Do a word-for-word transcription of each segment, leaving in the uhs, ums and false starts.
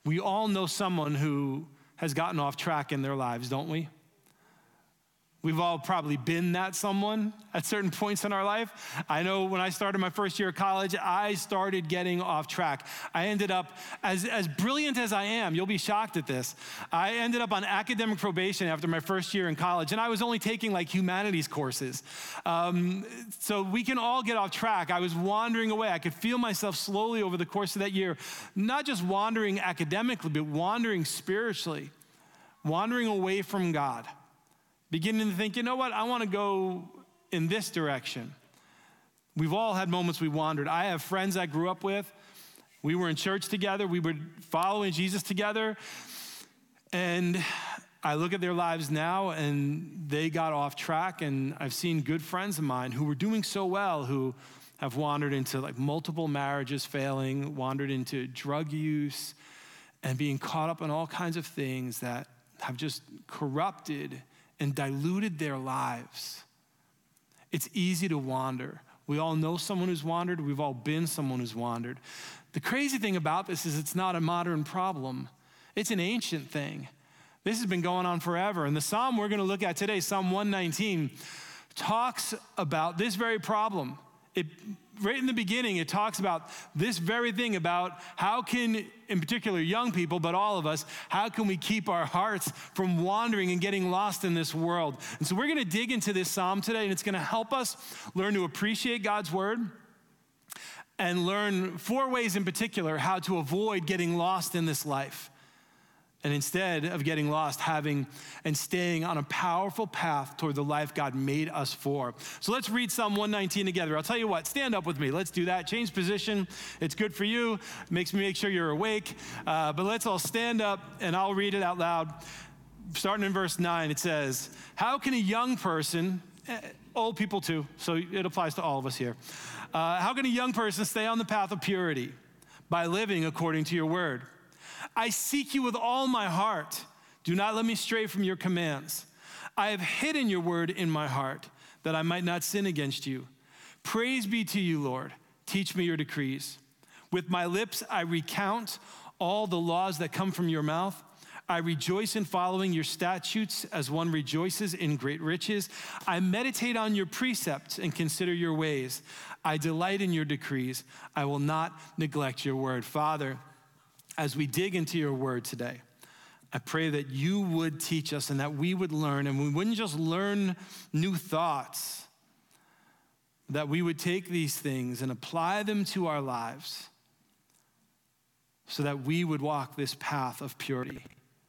We all know someone who has gotten off track in their lives, don't we? We've all probably been that someone at certain points in our life. I know when I started my first year of college, I started getting off track. I ended up, as, as brilliant as I am, you'll be shocked at this, I ended up on academic probation after my first year in college, and I was only taking like humanities courses. Um, so we can all get off track. I was wandering away. I could feel myself slowly over the course of that year, not just wandering academically, but wandering spiritually, wandering away from God. Beginning to think, you know what, I want to go in this direction. We've all had moments we wandered. I have friends I grew up with. We were in church together. We were following Jesus together. And I look at their lives now and they got off track. And I've seen good friends of mine who were doing so well, who have wandered into like multiple marriages failing, wandered into drug use, and being caught up in all kinds of things that have just corrupted and diluted their lives. It's easy to wander. We all know someone who's wandered. We've all been someone who's wandered. The crazy thing about this is it's not a modern problem. It's an ancient thing. This has been going on forever. And the psalm we're going to look at today, Psalm one nineteen, talks about this very problem. It, right in the beginning, it talks about this very thing, about how can, in particular young people, but all of us, how can we keep our hearts from wandering and getting lost in this world? And so we're going to dig into this psalm today, and it's going to help us learn to appreciate God's word and learn four ways in particular how to avoid getting lost in this life. And instead of getting lost, having and staying on a powerful path toward the life God made us for. So let's read Psalm one nineteen together. I'll tell you what, stand up with me. Let's do that. Change position. It's good for you. It makes me make sure you're awake. Uh, but let's all stand up and I'll read it out loud. Starting in verse nine, it says, how can a young person, old people too, so it applies to all of us here. Uh, how can a young person stay on the path of purity? By living according to your word. I seek you with all my heart. Do not let me stray from your commands. I have hidden your word in my heart that I might not sin against you. Praise be to you, Lord. Teach me your decrees. With my lips, I recount all the laws that come from your mouth. I rejoice in following your statutes as one rejoices in great riches. I meditate on your precepts and consider your ways. I delight in your decrees. I will not neglect your word. Father, as we dig into your word today, I pray that you would teach us and that we would learn, and we wouldn't just learn new thoughts, that we would take these things and apply them to our lives so that we would walk this path of purity,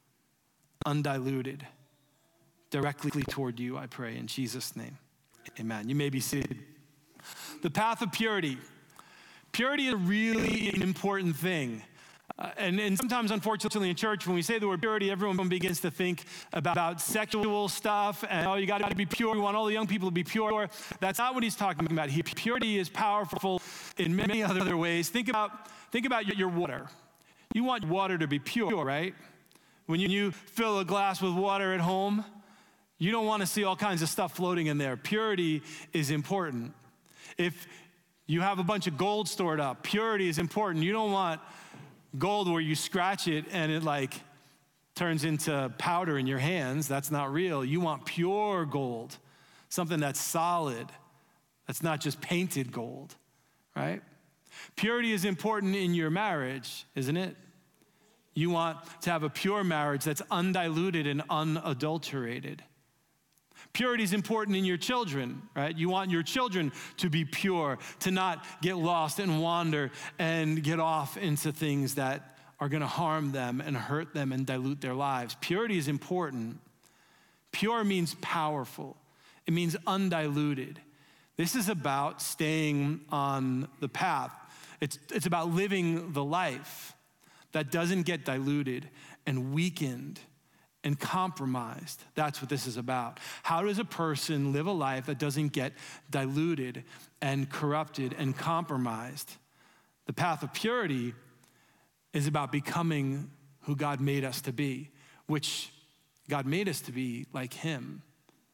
undiluted, directly toward you, I pray in Jesus' name. Amen. You may be seated. The path of purity. Purity is a really important thing. Uh, and, and sometimes, unfortunately, in church, when we say the word purity, everyone begins to think about, about sexual stuff and, oh, you got to be pure. We want all the young people to be pure. That's not what he's talking about here. Purity is powerful in many other ways. Think about, think about your, your water. You want water to be pure, right? When you, you fill a glass with water at home, you don't want to see all kinds of stuff floating in there. Purity is important. If you have a bunch of gold stored up, purity is important. You don't want gold where you scratch it and it like turns into powder in your hands. That's not real. You want pure gold, something that's solid, that's not just painted gold, right? Purity is important in your marriage, isn't it? You want to have a pure marriage that's undiluted and unadulterated. Purity is important in your children, right? You want your children to be pure, to not get lost and wander and get off into things that are going to harm them and hurt them and dilute their lives. Purity is important. Pure means powerful. It means undiluted. This is about staying on the path. It's, it's about living the life that doesn't get diluted and weakened and compromised. That's what this is about. How does a person live a life that doesn't get diluted and corrupted and compromised? The path of purity is about becoming who God made us to be, which God made us to be like him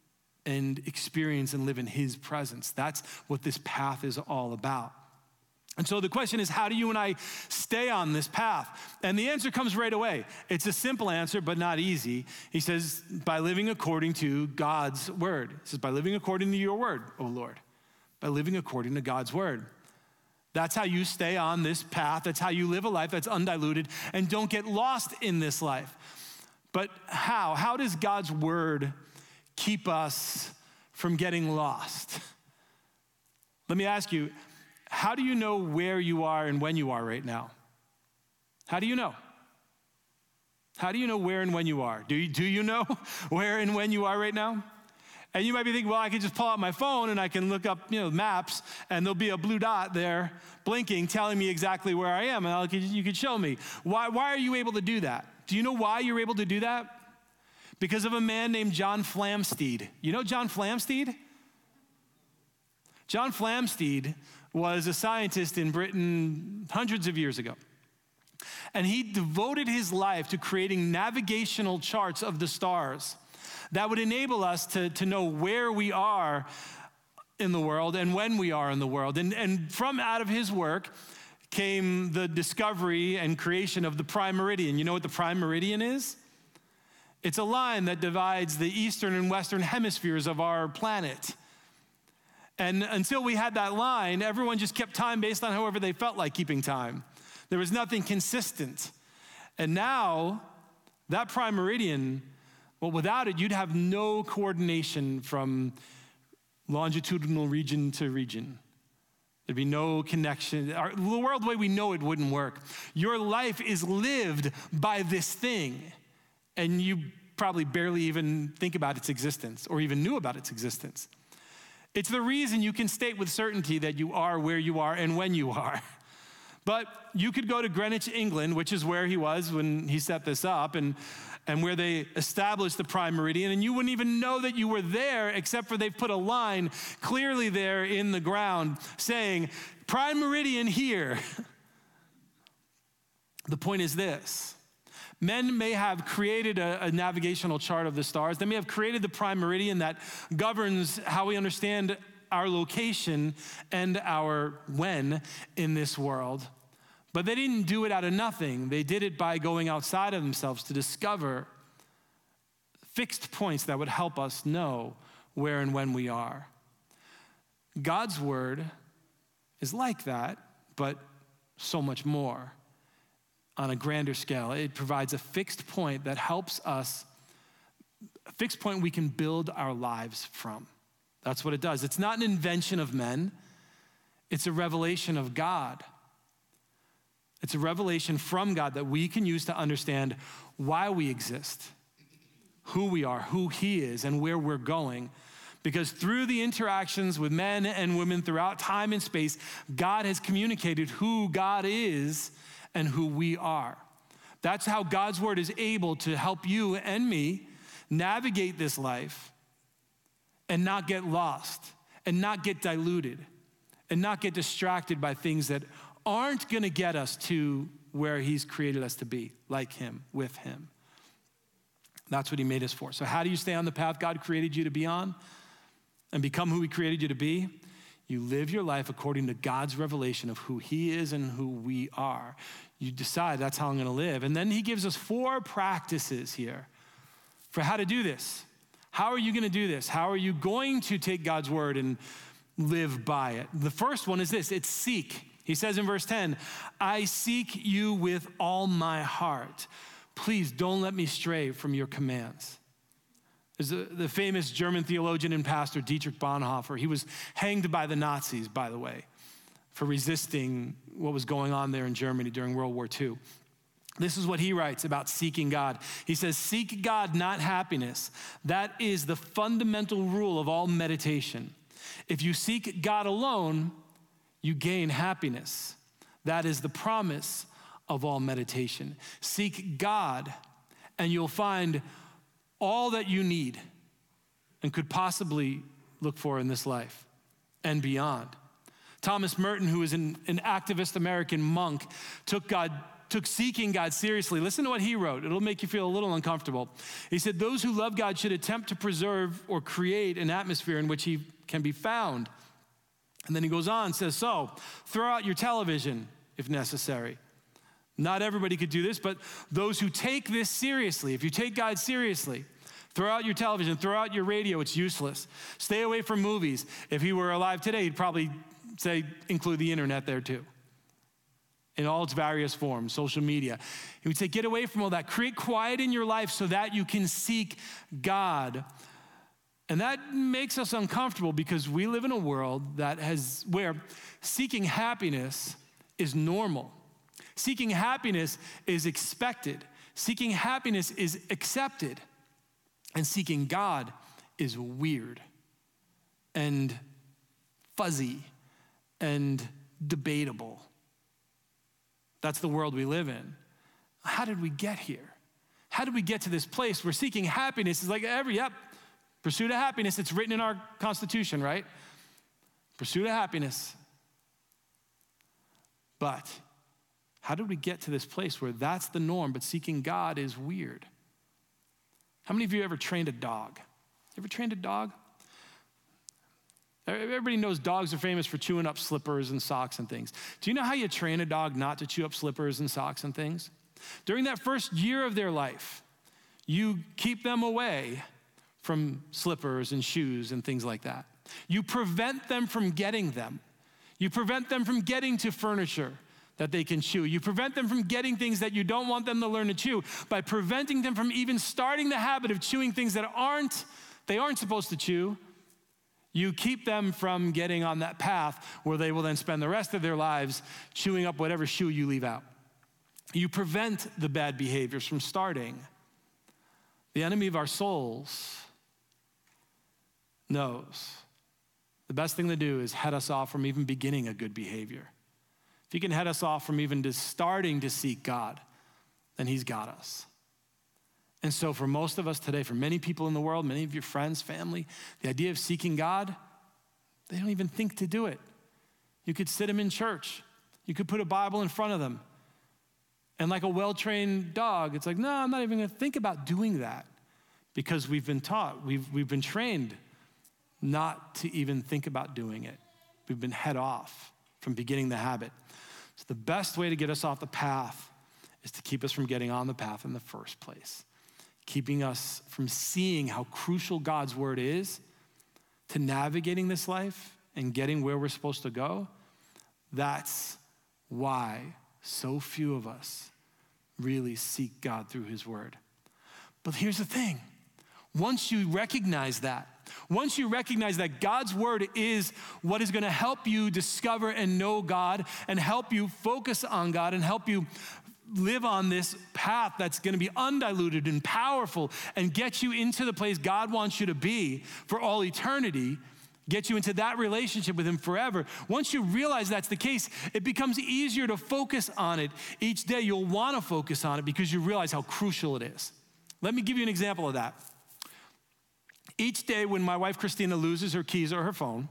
and experience and live in his presence. That's what this path is all about. And so the question is, how do you and I stay on this path? And the answer comes right away. It's a simple answer, but not easy. He says, by living according to God's word. He says, by living according to your word, O Lord. By living according to God's word. That's how you stay on this path. That's how you live a life that's undiluted and don't get lost in this life. But how? How does God's word keep us from getting lost? Let me ask you, how do you know where you are and when you are right now? How do you know? How do you know where and when you are? Do you, do you know where and when you are right now? And you might be thinking, well, I can just pull out my phone and I can look up, you know, maps, and there'll be a blue dot there blinking telling me exactly where I am, and I'll, you could show me. Why, why are you able to do that? Do you know why you're able to do that? Because of a man named John Flamsteed. You know John Flamsteed? John Flamsteed was a scientist in Britain hundreds of years ago. And he devoted his life to creating navigational charts of the stars that would enable us to, to know where we are in the world and when we are in the world. And, and from out of his work came the discovery and creation of the prime meridian. You know what the prime meridian is? It's a line that divides the eastern and western hemispheres of our planet. And until we had that line, everyone just kept time based on however they felt like keeping time. There was nothing consistent. And now, that prime meridian, well, without it, you'd have no coordination from longitudinal region to region. There'd be no connection. Our, the world the way we know it wouldn't work. Your life is lived by this thing, and you probably barely even think about its existence or even knew about its existence. It's the reason you can state with certainty that you are where you are and when you are. But you could go to Greenwich, England, which is where he was when he set this up, and, and where they established the prime meridian, and you wouldn't even know that you were there except for they've put a line clearly there in the ground saying, prime meridian here. The point is this. Men may have created a, a navigational chart of the stars. They may have created the prime meridian that governs how we understand our location and our when in this world. But they didn't do it out of nothing. They did it by going outside of themselves to discover fixed points that would help us know where and when we are. God's word is like that, but so much more. On a grander scale, it provides a fixed point that helps us, a fixed point we can build our lives from. That's what it does. It's not an invention of men. It's a revelation of God. It's a revelation from God that we can use to understand why we exist, who we are, who he is, and where we're going. Because through the interactions with men and women throughout time and space, God has communicated who God is and who we are. That's how God's word is able to help you and me navigate this life and not get lost and not get diluted and not get distracted by things that aren't gonna get us to where he's created us to be, like him, with him. That's what he made us for. So how do you stay on the path God created you to be on and become who he created you to be? You live your life according to God's revelation of who he is and who we are. You decide that's how I'm gonna live. And then he gives us four practices here for how to do this. How are you gonna do this? How are you going to take God's word and live by it? The first one is this, it's seek. He says in verse ten, I seek you with all my heart. Please don't let me stray from your commands. There's a, the famous German theologian and pastor, Dietrich Bonhoeffer. He was hanged by the Nazis, by the way, for resisting what was going on there in Germany during World War Two. This is what he writes about seeking God. He says, seek God, not happiness. That is the fundamental rule of all meditation. If you seek God alone, you gain happiness. That is the promise of all meditation. Seek God, and you'll find all that you need and could possibly look for in this life and beyond. Thomas Merton, who was an, an activist American monk, took God, took seeking God seriously. Listen to what he wrote. It'll make you feel a little uncomfortable. He said, those who love God should attempt to preserve or create an atmosphere in which he can be found. And then he goes on and says, so throw out your television if necessary. Not everybody could do this, but those who take this seriously, if you take God seriously, throw out your television, throw out your radio, it's useless. Stay away from movies. If he were alive today, he'd probably say include the internet there too, in all its various forms, social media. He would say get away from all that. Create quiet in your life so that you can seek God. And that makes us uncomfortable because we live in a world that has, where seeking happiness is normal. Seeking happiness is expected. Seeking happiness is accepted. And seeking God is weird and fuzzy and debatable. That's the world we live in. How did we get here? How did we get to this place where seeking happiness is like every, yep, pursuit of happiness, it's written in our Constitution, right? Pursuit of happiness. But how did we get to this place where that's the norm, but seeking God is weird? How many of you ever trained a dog? You ever trained a dog? Everybody knows dogs are famous for chewing up slippers and socks and things. Do you know how you train a dog not to chew up slippers and socks and things? During that first year of their life, you keep them away from slippers and shoes and things like that. You prevent them from getting them. You prevent them from getting to furniture that they can chew. You prevent them from getting things that you don't want them to learn to chew by preventing them from even starting the habit of chewing things that aren't, they aren't supposed to chew. You keep them from getting on that path where they will then spend the rest of their lives chewing up whatever shoe you leave out. You prevent the bad behaviors from starting. The enemy of our souls knows the best thing to do is head us off from even beginning a good behavior. If he can head us off from even just starting to seek God, then he's got us. And so for most of us today, for many people in the world, many of your friends, family, the idea of seeking God, they don't even think to do it. You could sit them in church. You could put a Bible in front of them. And like a well-trained dog, it's like, no, I'm not even gonna think about doing that because we've been taught, we've, we've been trained not to even think about doing it. We've been head off from beginning the habit. So the best way to get us off the path is to keep us from getting on the path in the first place, keeping us from seeing how crucial God's word is to navigating this life and getting where we're supposed to go. That's why so few of us really seek God through his word. But here's the thing. Once you recognize that, once you recognize that God's word is what is going to help you discover and know God and help you focus on God and help you live on this path that's going to be undiluted and powerful and get you into the place God wants you to be for all eternity, get you into that relationship with him forever. Once you realize that's the case, it becomes easier to focus on it. Each day you'll want to focus on it because you realize how crucial it is. Let me give you an example of that. Each day when my wife Christina loses her keys or her phone,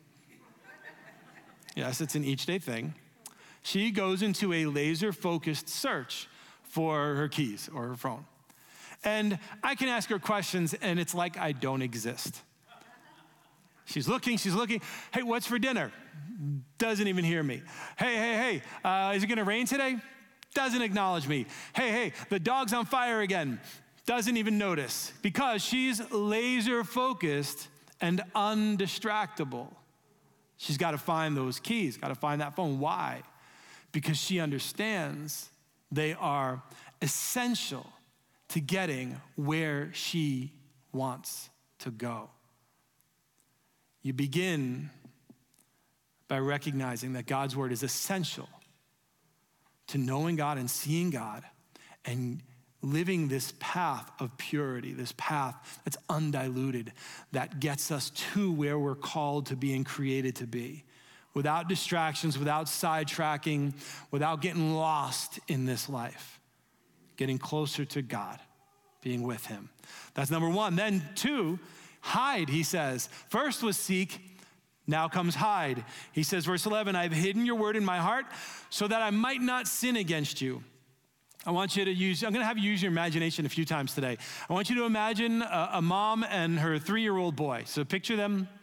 yes, it's an each day thing, she goes into a laser-focused search for her keys or her phone. And I can ask her questions, and it's like I don't exist. She's looking, she's looking. Hey, what's for dinner? Doesn't even hear me. Hey, hey, hey, uh, is it gonna rain today? Doesn't acknowledge me. Hey, hey, the dog's on fire again. Doesn't even notice because she's laser-focused and undistractable. She's got to find those keys, got to find that phone. Why? Because she understands they are essential to getting where she wants to go. You begin by recognizing that God's word is essential to knowing God and seeing God and living this path of purity, this path that's undiluted, that gets us to where we're called to be and created to be, without distractions, without sidetracking, without getting lost in this life, getting closer to God, being with him. That's number one. Then two, hide, he says. First was seek, now comes hide. He says, verse eleven, I've hidden your word in my heart so that I might not sin against you. I want you to use, I'm gonna have you use your imagination a few times today. I want you to imagine a, a mom and her three-year-old boy. So picture them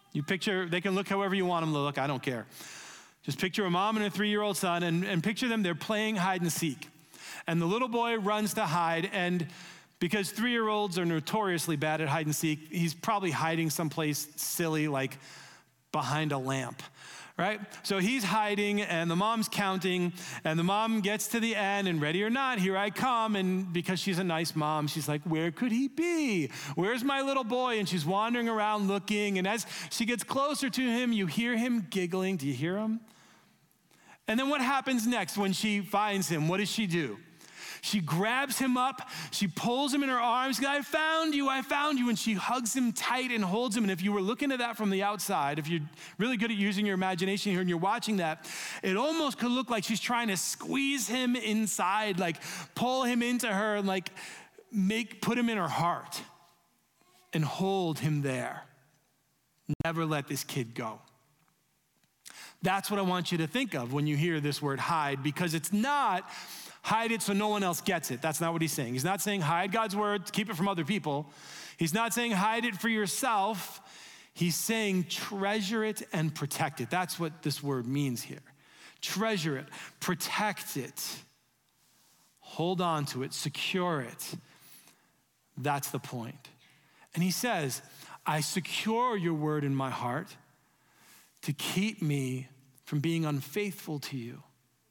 You picture, they can look however you want them to look, I don't care. Just picture a mom and a three-year-old son, and, and picture them, they're playing hide and seek. And the little boy runs to hide, and because three-year-olds are notoriously bad at hide and seek, he's probably hiding someplace silly like behind a lamp, right? So he's hiding, and the mom's counting, and the mom gets to the end, and ready or not, here I come. And because she's a nice mom, she's like, where could he be? Where's my little boy? And she's wandering around looking, and as she gets closer to him, you hear him giggling. Do you hear him? And then what happens next when she finds him? What does she do? She grabs him up, she pulls him in her arms, I found you, I found you, and she hugs him tight and holds him. And if you were looking at that from the outside, if you're really good at using your imagination here and you're watching that, it almost could look like she's trying to squeeze him inside, like pull him into her and like make, put him in her heart and hold him there. Never let this kid go. That's what I want you to think of when you hear this word hide, because it's not hide it so no one else gets it. That's not what he's saying. He's not saying hide God's word, keep it from other people. He's not saying hide it for yourself. He's saying treasure it and protect it. That's what this word means here. Treasure it, protect it, hold on to it, secure it. That's the point. And he says, I secure your word in my heart to keep me from being unfaithful to you.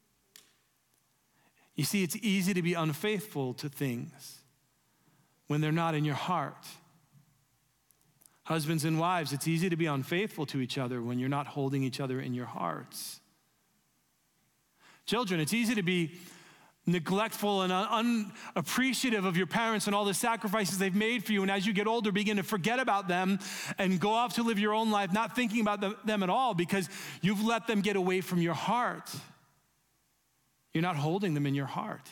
You see, it's easy to be unfaithful to things when they're not in your heart. Husbands and wives, it's easy to be unfaithful to each other when you're not holding each other in your hearts. Children, it's easy to be neglectful and unappreciative of your parents and all the sacrifices they've made for you. And as you get older, begin to forget about them and go off to live your own life, not thinking about them at all because you've let them get away from your heart. You're not holding them in your heart.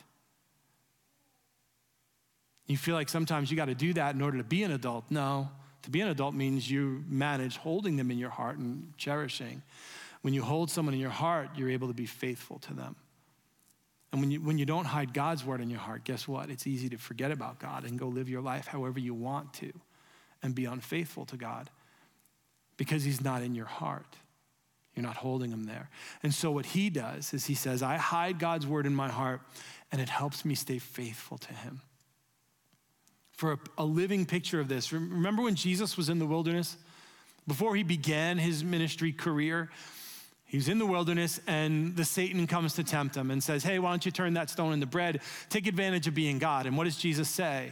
You feel like sometimes you got to do that in order to be an adult. No, to be an adult means you manage holding them in your heart and cherishing. When you hold someone in your heart, you're able to be faithful to them. And when you, when you don't hide God's word in your heart, guess what? It's easy to forget about God and go live your life however you want to and be unfaithful to God because he's not in your heart. You're not holding him there. And so what he does is he says, I hide God's word in my heart and it helps me stay faithful to him. For a, a living picture of this, remember when Jesus was in the wilderness? Before he began his ministry career, he was in the wilderness and the Satan comes to tempt him and says, hey, why don't you turn that stone into bread? Take advantage of being God. And what does Jesus say?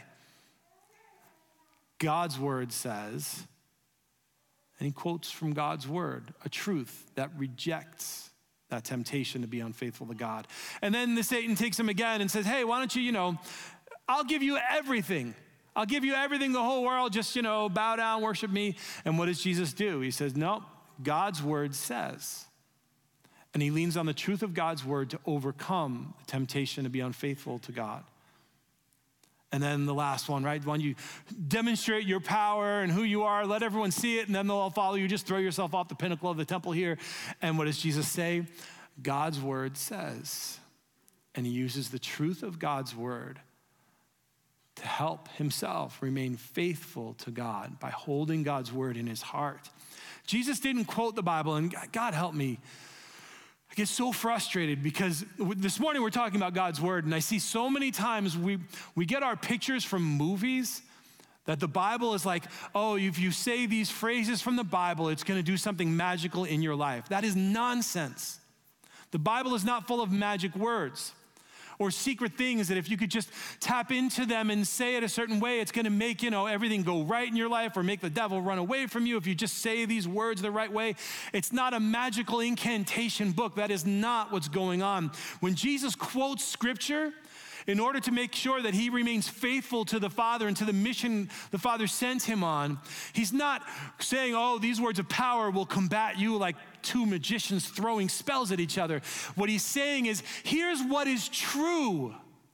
God's word says, and he quotes from God's word, a truth that rejects that temptation to be unfaithful to God. And then the Satan takes him again and says, hey, why don't you, you know, I'll give you everything. I'll give you everything, the whole world, just, you know, bow down, worship me. And what does Jesus do? He says, no, God's word says. And he leans on the truth of God's word to overcome the temptation to be unfaithful to God. And then the last one, right? When you demonstrate your power and who you are, let everyone see it, and then they'll all follow you. Just throw yourself off the pinnacle of the temple here. And what does Jesus say? God's word says. And he uses the truth of God's word to help himself remain faithful to God by holding God's word in his heart. Jesus didn't quote the Bible, and God help me. I get so frustrated because this morning we're talking about God's word, and I see so many times we, we get our pictures from movies that the Bible is like, oh, if you say these phrases from the Bible, it's going to do something magical in your life. That is nonsense. The Bible is not full of magic words or secret things that if you could just tap into them and say it a certain way, it's gonna make, you know, everything go right in your life or make the devil run away from you if you just say these words the right way. It's not a magical incantation book. That is not what's going on. When Jesus quotes scripture, in order to make sure that he remains faithful to the Father and to the mission the Father sent him on, he's not saying, oh, these words of power will combat you like two magicians throwing spells at each other. What he's saying is, here's what is true.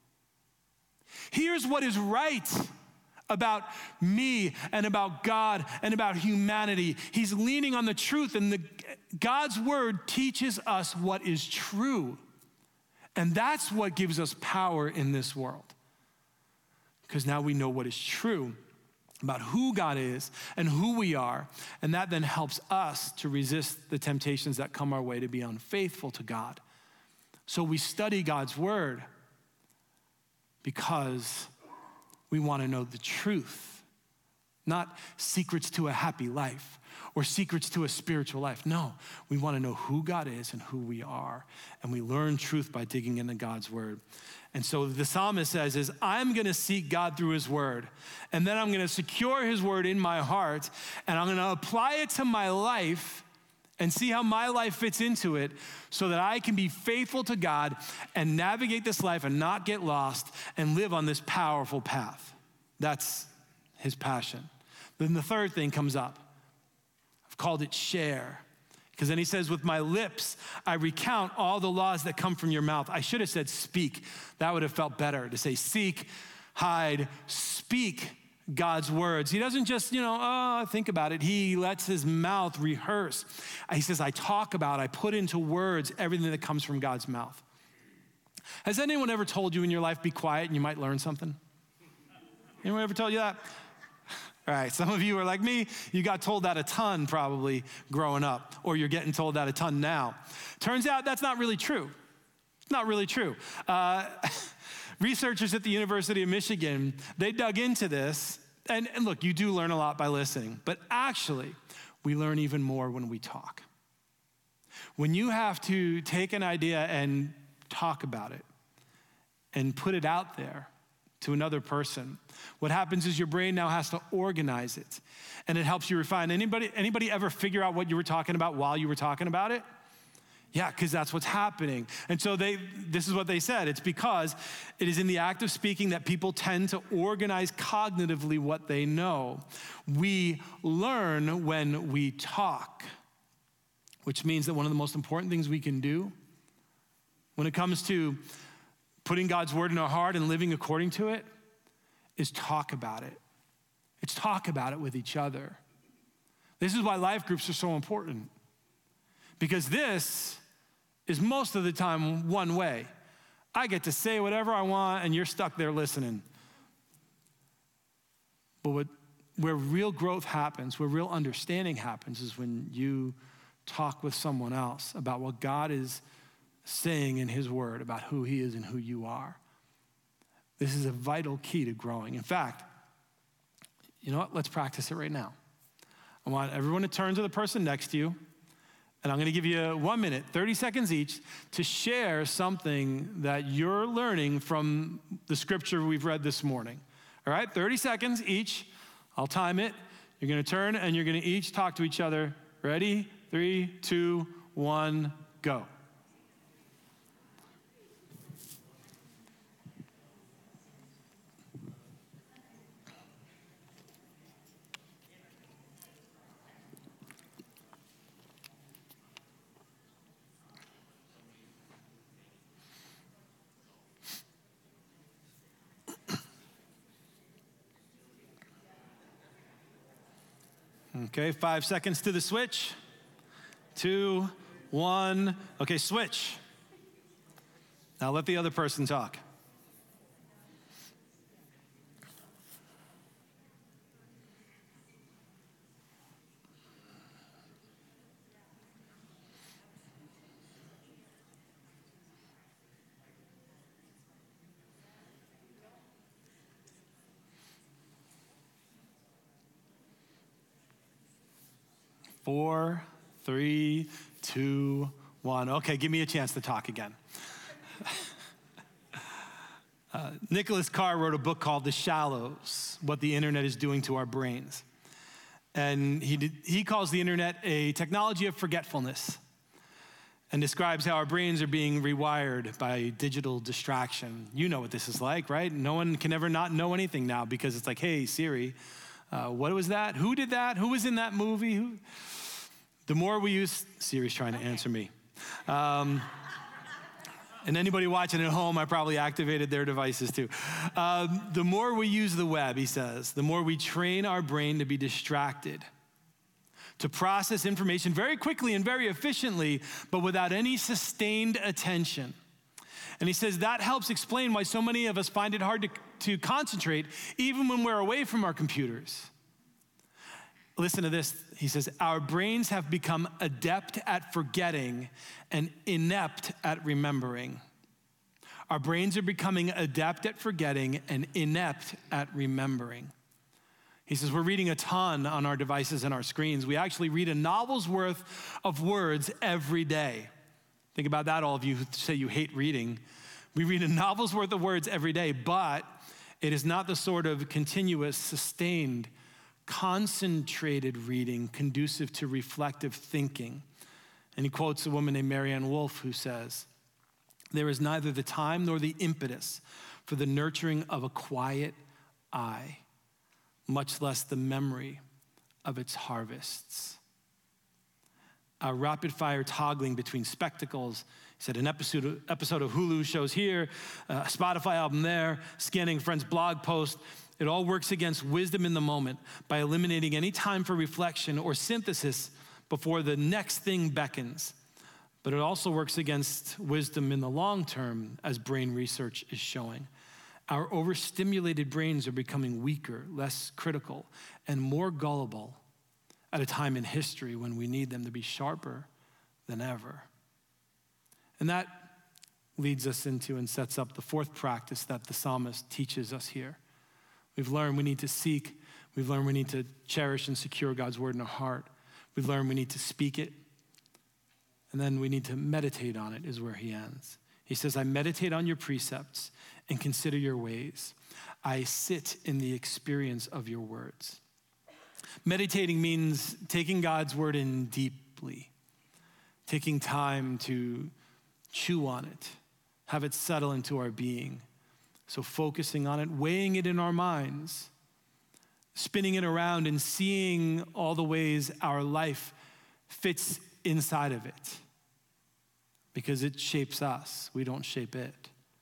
Here's what is right about me and about God and about humanity. He's leaning on the truth, and the, God's word teaches us what is true. And that's what gives us power in this world. Because now we know what is true. about who God is and who we are. And that then helps us to resist the temptations that come our way to be unfaithful to God. So we study God's word because we want to know the truth, not secrets to a happy life or secrets to a spiritual life. No, we want to know who God is and who we are. And we learn truth by digging into God's word. And so the psalmist says is, I'm going to seek God through his word, and then I'm going to secure his word in my heart, and I'm going to apply it to my life and see how my life fits into it so that I can be faithful to God and navigate this life and not get lost and live on this powerful path. That's his passion. Then the third thing comes up. I've called it share. Because then he says, with my lips, I recount all the laws that come from your mouth. I should have said speak. That would have felt better to say seek, hide, speak God's words. He doesn't just, you know, oh, think about it. He lets his mouth rehearse. He says, I talk about, I put into words everything that comes from God's mouth. Has anyone ever told you in your life, be quiet and you might learn something? Anyone ever told you that? All right, some of you are like me. You got told that a ton probably growing up, or you're getting told that a ton now. Turns out that's not really true. It's not really true. Uh, researchers at the University of Michigan, they dug into this. And, and look, you do learn a lot by listening, but actually, we learn even more when we talk. When you have to take an idea and talk about it and put it out there to another person, what happens is your brain now has to organize it, and it helps you refine. Anybody, anybody ever figure out what you were talking about while you were talking about it? Yeah, because that's what's happening. And so they, this is what they said. It's because it is in the act of speaking that people tend to organize cognitively what they know. We learn when we talk, which means that one of the most important things we can do when it comes to putting God's word in our heart and living according to it is talk about it. It's talk about it with each other. This is why life groups are so important, because this is most of the time one way. I get to say whatever I want and you're stuck there listening. But what, where real growth happens, where real understanding happens, is when you talk with someone else about what God is saying in his word about who he is and who you are. This is a vital key to growing. In fact, you know what? Let's practice it right now. I want everyone to turn to the person next to you, and I'm going to give you one minute, thirty seconds each, to share something that you're learning from the scripture we've read this morning. All right, thirty seconds each. I'll time it. You're going to turn, and you're going to each talk to each other. Ready? Three, two, one, go. Okay, five seconds to the switch. Two, one. Okay, switch. Now let the other person talk. Four, three, two, one. Okay, give me a chance to talk again. uh, Nicholas Carr wrote a book called The Shallows, What the Internet is Doing to Our Brains. And he, did, he calls the internet a technology of forgetfulness and describes how our brains are being rewired by digital distraction. You know what this is like, right? No one can ever not know anything now because it's like, hey, Siri, Uh, what was that? Who did that? Who was in that movie? Who? The more we use, Siri's trying to answer me. Um, and anybody watching at home, I probably activated their devices too. Um, the more we use the web, he says, the more we train our brain to be distracted, to process information very quickly and very efficiently, but without any sustained attention. And he says that helps explain why so many of us find it hard to, to concentrate even when we're away from our computers. Listen to this. He says, our brains have become adept at forgetting and inept at remembering. Our brains are becoming adept at forgetting and inept at remembering. He says, we're reading a ton on our devices and our screens. We actually read a novel's worth of words every day. Think about that, all of you who say you hate reading. We read a novel's worth of words every day, but it is not the sort of continuous, sustained, concentrated reading conducive to reflective thinking. And he quotes a woman named Marianne Wolfe who says, there is neither the time nor the impetus for the nurturing of a quiet eye, much less the memory of its harvests. A rapid fire toggling between spectacles. He said an episode of, episode of Hulu shows here, a Spotify album there, scanning a friend's blog post. It all works against wisdom in the moment by eliminating any time for reflection or synthesis before the next thing beckons. But it also works against wisdom in the long term, as brain research is showing. Our overstimulated brains are becoming weaker, less critical, and more gullible at a time in history when we need them to be sharper than ever. And that leads us into and sets up the fourth practice that the psalmist teaches us here. We've learned we need to seek. We've learned we need to cherish and secure God's word in our heart. We've learned we need to speak it. And then we need to meditate on it, is where he ends. He says, I meditate on your precepts and consider your ways. I sit in the experience of your words. Meditating means taking God's word in deeply, taking time to chew on it, have it settle into our being. So focusing on it, weighing it in our minds, spinning it around and seeing all the ways our life fits inside of it. Because it shapes us, we don't shape it.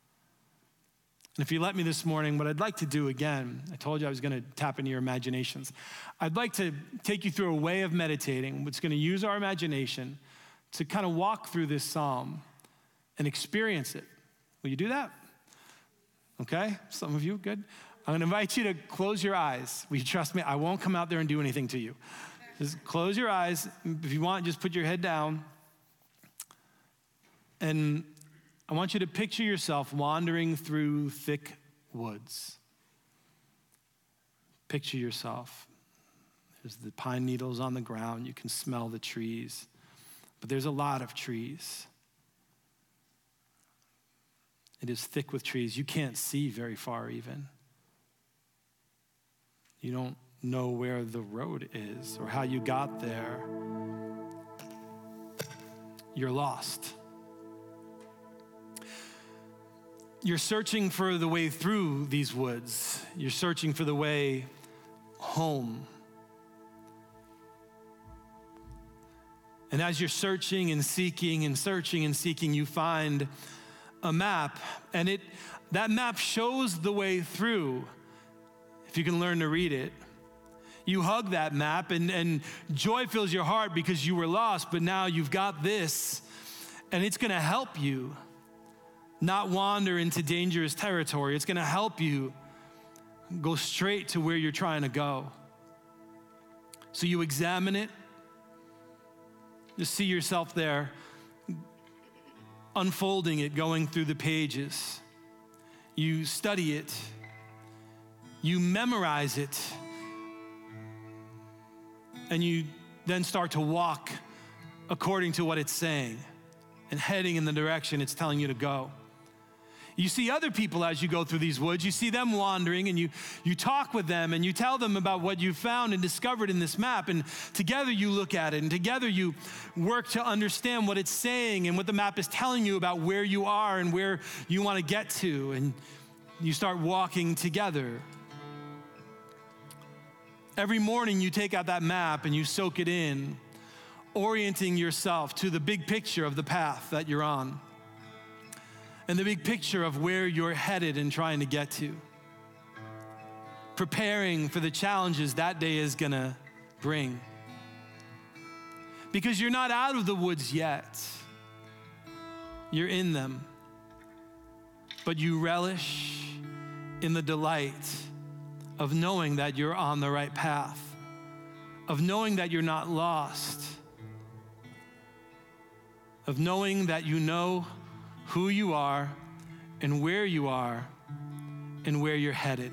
And if you let me this morning, what I'd like to do again, I told you I was going to tap into your imaginations. I'd like to take you through a way of meditating, which is going to use our imagination to kind of walk through this psalm and experience it. Will you do that? Okay, some of you, good. I'm going to invite you to close your eyes. Will you trust me? I won't come out there and do anything to you. Just close your eyes. If you want, just put your head down. And I want you to picture yourself wandering through thick woods. Picture yourself. There's the pine needles on the ground. You can smell the trees. But there's a lot of trees. It is thick with trees. You can't see very far even. You don't know where the road is or how you got there. You're lost. You're searching for the way through these woods. You're searching for the way home. And as you're searching and seeking and searching and seeking, you find a map, and it that map shows the way through, if you can learn to read it. You hug that map, and, and joy fills your heart because you were lost, but now you've got this, and it's gonna help you not wander into dangerous territory. It's gonna help you go straight to where you're trying to go. So you examine it, just see yourself there, unfolding it, going through the pages. You study it, you memorize it, and you then start to walk according to what it's saying and heading in the direction it's telling you to go. You see other people as you go through these woods. You see them wandering, and you, you talk with them, and you tell them about what you found and discovered in this map, and together you look at it, and together you work to understand what it's saying and what the map is telling you about where you are and where you want to get to, and you start walking together. Every morning you take out that map and you soak it in, orienting yourself to the big picture of the path that you're on, and the big picture of where you're headed and trying to get to. Preparing for the challenges that day is gonna bring. Because you're not out of the woods yet. You're in them. But you relish in the delight of knowing that you're on the right path, of knowing that you're not lost, of knowing that you know who you are and where you are and where you're headed.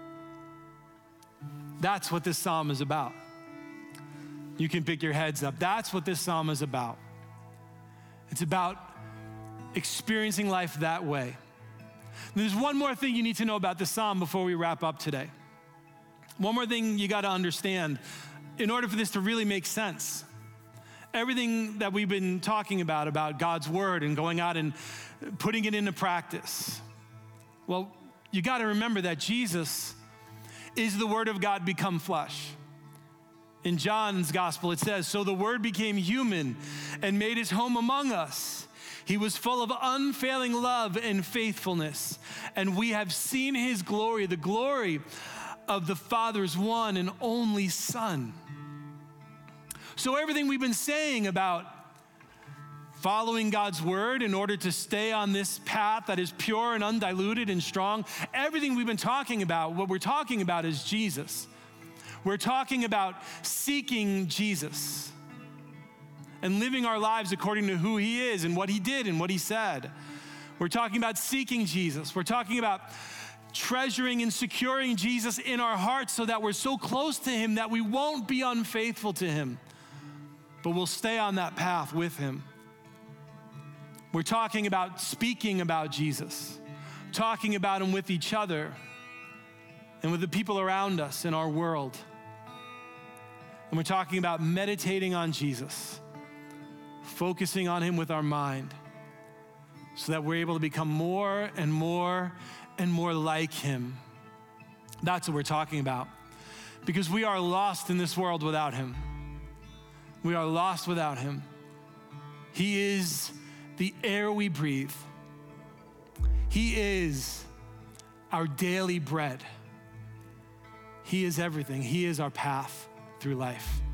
That's what this psalm is about. You can pick your heads up. That's what this psalm is about. It's about experiencing life that way. There's one more thing you need to know about this psalm before we wrap up today. One more thing you got to understand in order for this to really make sense. Everything that we've been talking about, about God's word and going out and putting it into practice. Well, you got to remember that Jesus is the word of God become flesh. In John's gospel, it says, so the word became human and made his home among us. He was full of unfailing love and faithfulness, and we have seen his glory, the glory of the Father's one and only Son. So everything we've been saying about following God's word in order to stay on this path that is pure and undiluted and strong, everything we've been talking about, what we're talking about is Jesus. We're talking about seeking Jesus and living our lives according to who he is and what he did and what he said. We're talking about seeking Jesus. We're talking about treasuring and securing Jesus in our hearts so that we're so close to him that we won't be unfaithful to him, but we'll stay on that path with him. We're talking about speaking about Jesus, talking about him with each other and with the people around us in our world. And we're talking about meditating on Jesus, focusing on him with our mind so that we're able to become more and more and more like him. That's what we're talking about. Because we are lost in this world without him. We are lost without him. He is the air we breathe. He is our daily bread. He is everything. He is our path through life.